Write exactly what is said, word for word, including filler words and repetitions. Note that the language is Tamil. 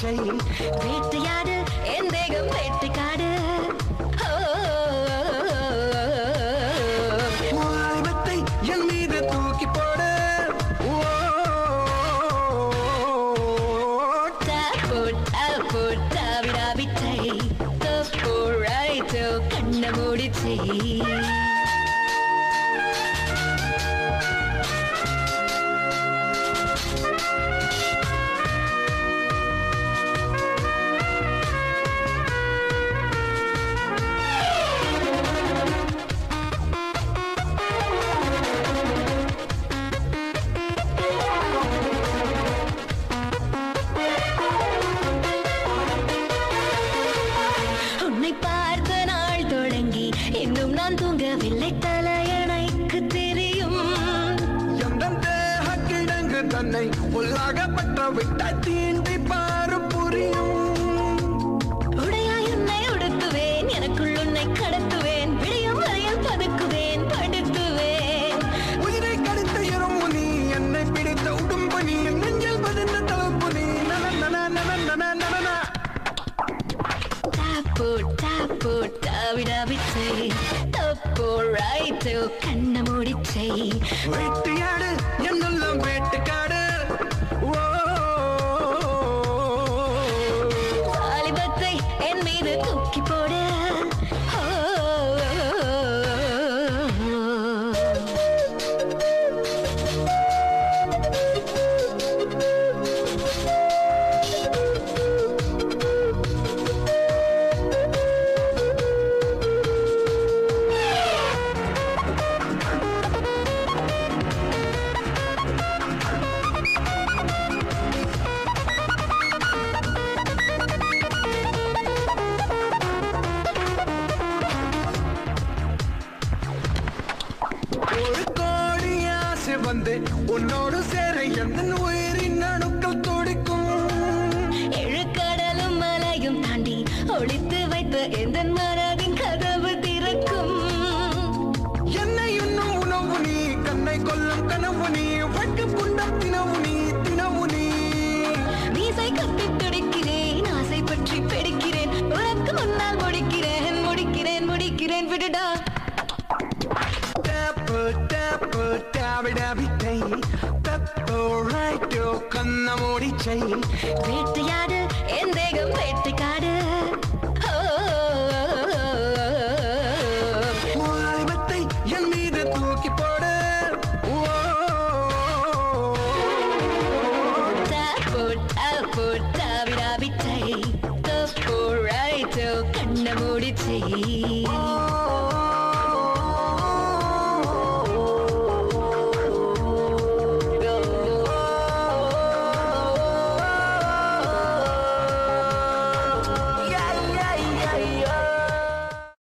செய் வேட்டையாடு என் தேகம் வேட்டைக்காடு வாலிபத்தை என் மீது தூக்கி போடு டாப்பு டாப்பு டாவிடா விட்டை தப்பு ரைட்டு கண்ண மூடிச்சை இன்னும் நான் தூங்கவில்லை தலையணைக்கு தெரியும் எந்த தேக கிடங்கு தன்னை உள்ளாகப்பட்ட விட்ட தீண்டி பாரு புரியும் உடையா என்னை உடுத்துவேன் எனக்குள் உன்னை கடத்துவேன் விடியும் வரையில் பதுக்குவேன் படுத்துவேன் உயிரை கடித்த எறும்பு நீ என்னை பிடித்த உடும்பு நீ நெஞ்சில் பதிந்த தவப்பு நீ டாப்பு டாப்பு டாவிடா விச்சை தப்பு ரைட்டு கண்ண மூடிச்சை வேட்டையாடு என்னெல்லாம் வேட்டைக்காடு வாலிபத்தை என் மீது தூக்கி போடு ஒரு கோடி ஆசை வந்து உன்னோடு சேர எந்த உயிரின் அணுக்கள் துடிக்கும் எழுக்கடலும் மலையும் தாண்டி ஒளித்து வைத்த எந்த மனதின் கதவு திறக்கும் என்னை இன்னும் உணவு நீ கண்ணை கொல்லும் கனவு நீ வைக்க புண்டம் தினவு நீ தினவு நீ மீசை கட்டி துடிக்கிறேன் ஆசை பற்றி பிடிக்கிறேன் உனக்கு முன்னால் முடிக்கிறேன் முடிக்கிறேன் முடிக்கிறேன் விடுடா டேப்பு டேப்பு டாவிடா விட்டை தப்பு ரைட்டோ கண்ண மூடிச்சை வேட்டையாடு என் தேகம் வேட்டைக்காடு